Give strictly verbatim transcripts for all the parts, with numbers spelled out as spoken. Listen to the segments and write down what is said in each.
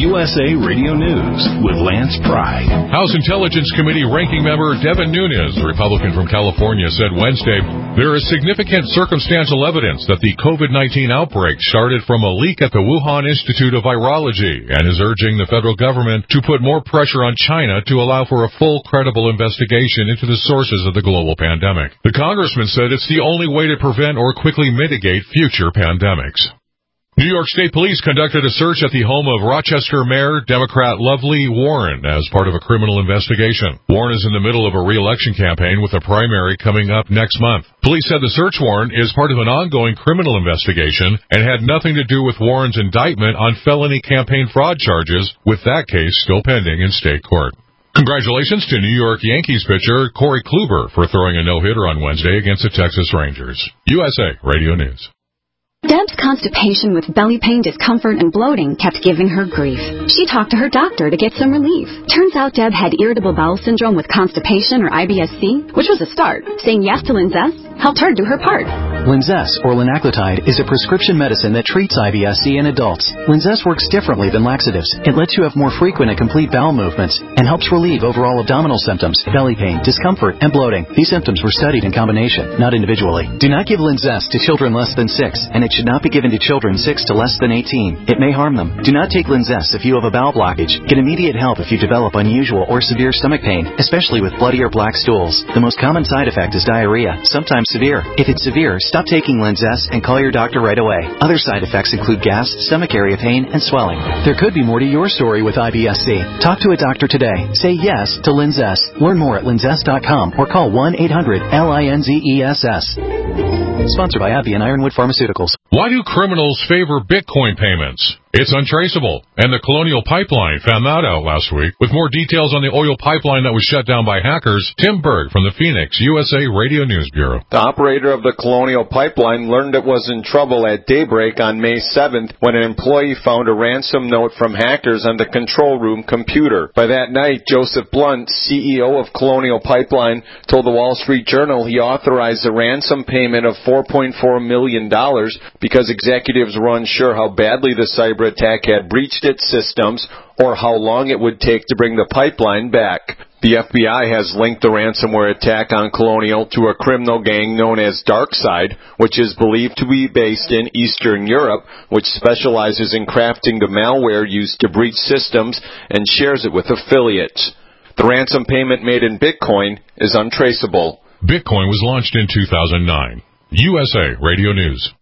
U S A Radio News with Lance Pry. House Intelligence Committee ranking member Devin Nunes, Republican from California, said Wednesday there is significant circumstantial evidence that the COVID nineteen outbreak started from a leak at the Wuhan Institute of Virology and is urging the federal government to put more pressure on China to allow for a full, credible investigation into the sources of the global pandemic. The congressman said it's the only way to prevent or quickly mitigate future pandemics. New York State Police conducted a search at the home of Rochester Mayor Democrat Lovely Warren as part of a criminal investigation. Warren is in the middle of a re-election campaign with a primary coming up next month. Police said the search warrant is part of an ongoing criminal investigation and had nothing to do with Warren's indictment on felony campaign fraud charges, with that case still pending in state court. Congratulations to New York Yankees pitcher Corey Kluber for throwing a no-hitter on Wednesday against the Texas Rangers. U S A Radio News. Deb's constipation with belly pain, discomfort, and bloating kept giving her grief. She talked to her doctor to get some relief. Turns out Deb had irritable bowel syndrome with constipation, or I B S C, which was a start. Saying yes to Linzess helped her do her part. Linzess, or linaclotide, is a prescription medicine that treats I B S C in adults. Linzess works differently than laxatives. It lets you have more frequent and complete bowel movements and helps relieve overall abdominal symptoms, belly pain, discomfort, and bloating. These symptoms were studied in combination, not individually. Do not give Linzess to children less than six, and it should not be given to children six to less than eighteen. It may harm them. Do not take Linzess if you have a bowel blockage. Get immediate help if you develop unusual or severe stomach pain, especially with bloody or black stools. The most common side effect is diarrhea, sometimes severe. If it's severe, stop taking Linzess and call your doctor right away. Other side effects include gas, stomach area pain, and swelling. There could be more to your story with I B S C. Talk to a doctor today. Say yes to Linzess. Learn more at linzess dot com or call one eight hundred L I N Z E S S. Sponsored by AbbVie and Ironwood Pharmaceuticals. Why do criminals favor Bitcoin payments? It's untraceable, and the Colonial Pipeline found that out last week. With more details on the oil pipeline that was shut down by hackers, Tim Berg from the Phoenix U S A Radio News Bureau. The operator of the Colonial Pipeline learned it was in trouble at daybreak on May seventh when an employee found a ransom note from hackers on the control room computer. By that night, Joseph Blunt, C E O of Colonial Pipeline, told the Wall Street Journal he authorized a ransom payment of four point four million dollars because executives were unsure how badly the cyber attack had breached its systems or how long it would take to bring the pipeline back. The F B I has linked the ransomware attack on Colonial to a criminal gang known as DarkSide, which is believed to be based in Eastern Europe, which specializes in crafting the malware used to breach systems and shares it with affiliates. The ransom payment made in Bitcoin is untraceable. Bitcoin was launched in two thousand nine. U S A Radio News.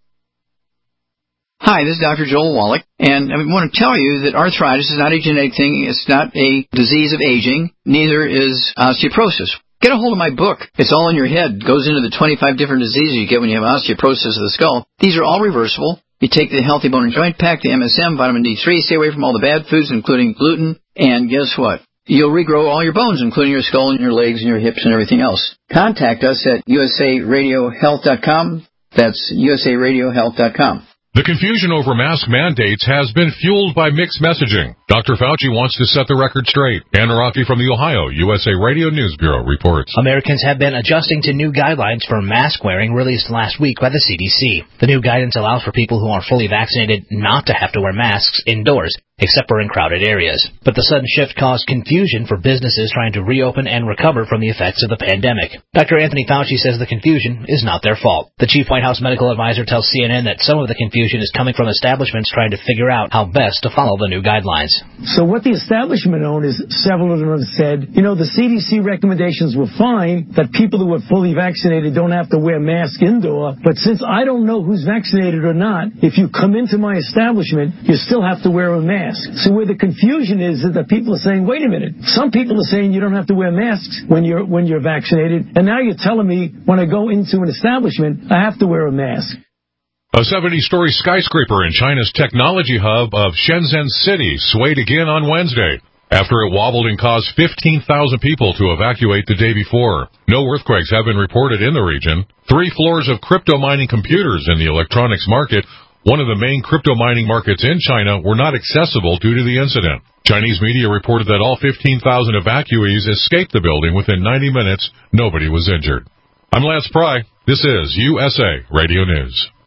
Hi, this is Doctor Joel Wallach, and I want to tell you that arthritis is not a genetic thing. It's not a disease of aging. Neither is osteoporosis. Get a hold of my book. It's all in your head. It goes into the twenty-five different diseases you get when you have osteoporosis of the skull. These are all reversible. You take the Healthy Bone and Joint Pack, the M S M, vitamin D three, stay away from all the bad foods, including gluten, and guess what? You'll regrow all your bones, including your skull and your legs and your hips and everything else. Contact us at U S A radio health dot com. That's U S A radio health dot com. The confusion over mask mandates has been fueled by mixed messaging. Doctor Fauci wants to set the record straight. Anna Rocky from the Ohio U S A Radio News Bureau reports. Americans have been adjusting to new guidelines for mask wearing released last week by the C D C. The new guidance allows for people who are fully vaccinated not to have to wear masks indoors, except for in crowded areas. But the sudden shift caused confusion for businesses trying to reopen and recover from the effects of the pandemic. Doctor Anthony Fauci says the confusion is not their fault. The chief White House medical advisor tells C N N that some of the confusion is coming from establishments trying to figure out how best to follow the new guidelines. So what the establishment owned is several of them have said, you know, the C D C recommendations were fine, that people who are fully vaccinated don't have to wear masks indoor, but since I don't know who's vaccinated or not, if you come into my establishment, you still have to wear a mask. So where the confusion is, is that people are saying, wait a minute, some people are saying you don't have to wear masks when you're when you're vaccinated, and now you're telling me when I go into an establishment, I have to wear a mask. A seventy-story skyscraper in China's technology hub of Shenzhen City swayed again on Wednesday after it wobbled and caused fifteen thousand people to evacuate the day before. No earthquakes have been reported in the region. Three floors of crypto mining computers in the electronics market, one of the main crypto mining markets in China, were not accessible due to the incident. Chinese media reported that all fifteen thousand evacuees escaped the building within ninety minutes. Nobody was injured. I'm Lance Pry. This is U S A Radio News.